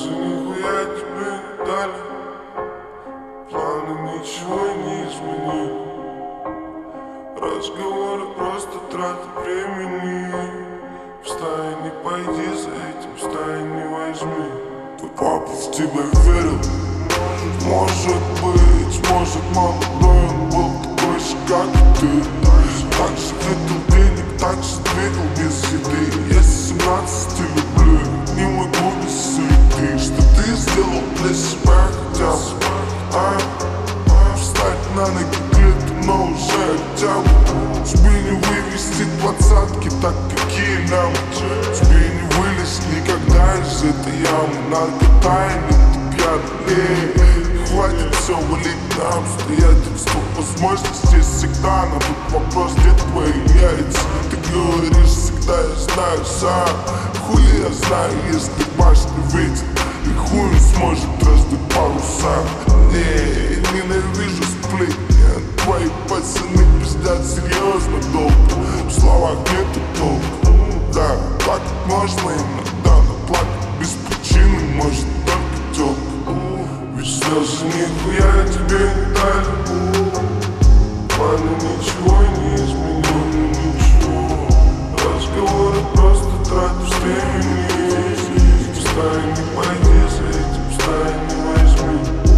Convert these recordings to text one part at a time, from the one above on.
Слезы нихуя тебе не дали, планы ничего не изменили. Разговоры просто трата времени. Встань, не пойди за этим, встань, не возьми. Твой папа в тебя верил. Может быть, молодой он был такой же, как и ты. Так же хотел денег, так же двигал без еды. Если 17 люблю, не могу без суеты. Что ты сделал для себя хотя бы встать на ноги где-то, но уже хотя бы. Тебе не вывести двадцатки, так какие лямы. Тебе не вылезть никогда из этой ямы. Наркотайник, ты пьяный. Хватит все валить на обстоятельства. Возможности всегда, но тут вопрос, где твои яйца. Ты говоришь всегда, я знаю сам. Хули я знаю, если башня ветер, и хуй он сможет раздуть паруса. Не, ненавижу сплетни. Твои пацаны пиздят серьезно долго. В словах нету толка. Да, плакать можно иногда, но плакать без причины может только тёлка. Ведь слезы нихуя тебе не дали, планы ничего не изменили, ничего. Разговоры просто тратишь времени. Встань, не пойди за этим, встань, не возьми.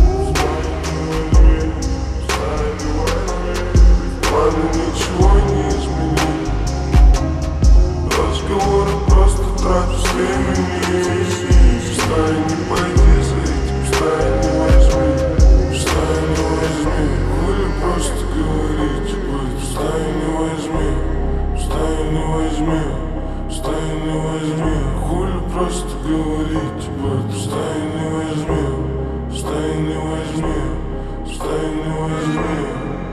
Встань, не возьми. Планы ничего не изменили. Разговоры просто тратишь времени. Встань, не пойди за этим, встань, не возьми. Встань, не возьми. Хули просто говорить об этом. Встань, не возьми. Встань, не возьми. Встань, не возьми. Хули просто говорить об этом. Встань, не возьми. Встань, не возьми. Встань, не возьми.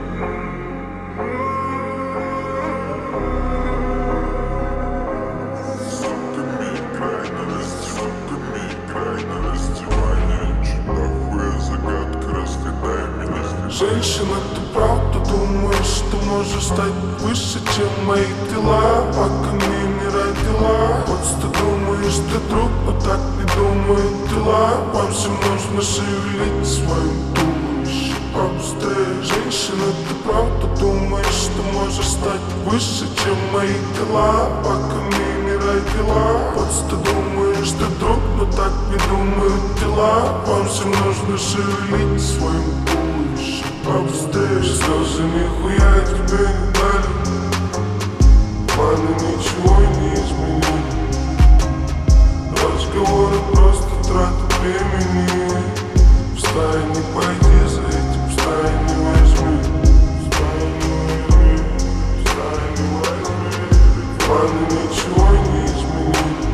Женщина, ты правда думаешь, что можешь стать выше, чем мои дела? Пока мне не родила. Вот ты думаешь, ты друг, но так не думают дела. Вам всем нужно шевелить своим туловищем побыстрее. Женщина, ты правда думаешь, что можешь стать выше, чем мои дела? Пока мне не родила. Вот ты думаешь, ты друг, но так не думают дела. Вам всем нужно шевелить своим туловищем побыстрее. Слезы нихуя тебе не дали, планы ничего не изменили. Разговоры просто трата времени. Встань, не пойди за этим, встань, не возьми. Встань, не возьми. Встань, не возьми. Планы ничего не изменили.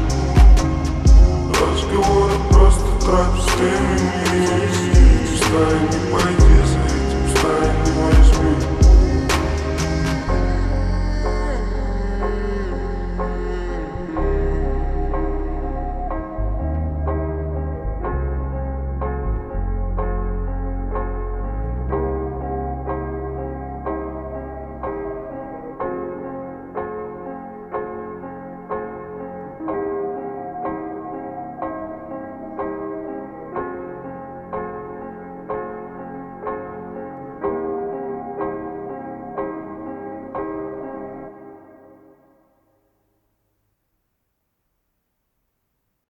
Разговоры просто трата времени. Встань, не пойди.